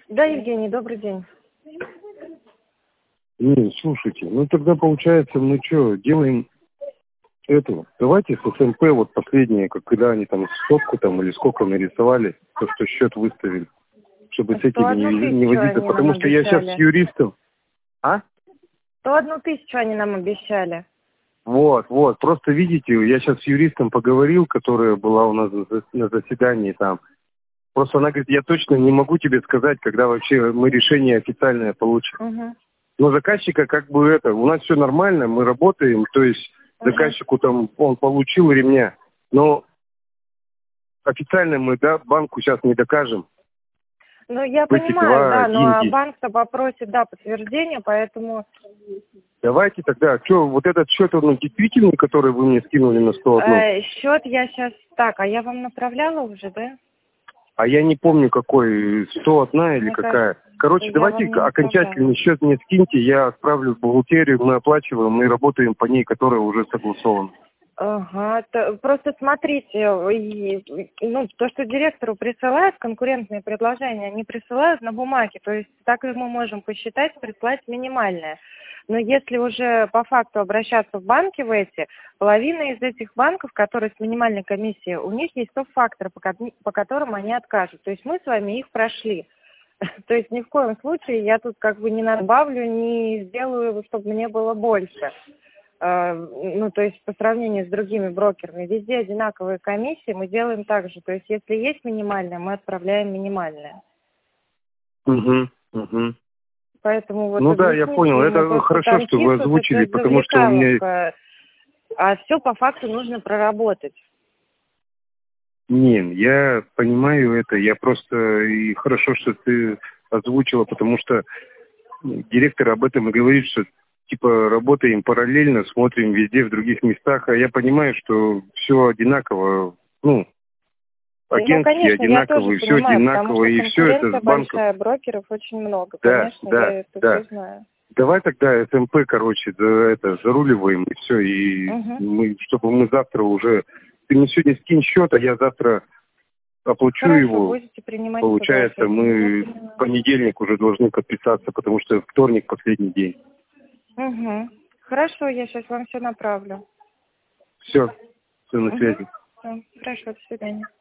Да, Евгений, добрый день. Не, слушайте, ну тогда получается, мы что, делаем эту? Давайте с СМП вот последнее, как когда они там сотку там или сколько нарисовали, то, что счет выставили, чтобы с этим 101 не тысячу возиться, они нам потому что я сейчас обещали. с юристом. А? 101 тысячу они нам обещали. Вот, просто видите, я сейчас с юристом поговорил, которая была у нас на заседании там. Просто она говорит, я точно не могу тебе сказать, когда вообще мы решение официальное получим. Угу. Но заказчика как бы это, у нас все нормально, мы работаем, то есть заказчику там он получил ремня, но официально мы, да, банку сейчас не докажем. Ну, я Эти понимаю, да, но деньги. банк-то попросит, да, подтверждение, поэтому... Давайте тогда, что, вот этот счет, он действительный, который вы мне скинули на 101? Счет я сейчас... Так, а я вам направляла уже, да? А я не помню, какой, 101 или Мне какая. кажется, Короче, я давайте вам не окончательный направляла. счет мне скиньте, я отправлю в бухгалтерию, мы оплачиваем, мы работаем по ней, которая уже согласована. Ага, просто смотрите, ну, то, что директору присылают конкурентные предложения, они присылают на бумаге, то есть так и мы можем посчитать, прислать минимальное. Но если уже по факту обращаться в банки в эти, половина из этих банков, которые с минимальной комиссией, у них есть стоп-факторы, по которым они откажут. То есть мы с вами их прошли. То есть ни в коем случае я тут как бы не надбавлю, не сделаю, чтобы мне было больше. Ну, то есть по сравнению с другими брокерами, везде одинаковые комиссии, мы делаем так же. То есть если есть минимальное, мы отправляем минимальное. Угу. Поэтому вот Ну да, я объясните понял. ему, Это то, что хорошо, там что вы пишут, озвучили, это потому что у меня... завлекаловка, а все по факту нужно проработать. Не, я понимаю это. Я просто... И хорошо, что ты озвучила, потому что директор об этом и говорит, что типа работаем параллельно, смотрим везде, в других местах. А я понимаю, что все одинаково, ну, Ну, агентские конечно, я тоже одинаковые, все понимаю, потому одинаково, что и все это конкуренция с банков. большая, брокеров очень много. Да, Конечно, я это все да. знаю. Давай тогда СМП, короче, заруливаем, и все, и Угу. чтобы мы завтра уже... Ты мне сегодня скинь счет, а я завтра оплачу Хорошо, его. будете принимать Получается, согласие. мы в понедельник уже должны подписаться, потому что вторник последний день. Угу. Хорошо, я сейчас вам все направлю. Все на Угу. связи. Хорошо, до свидания.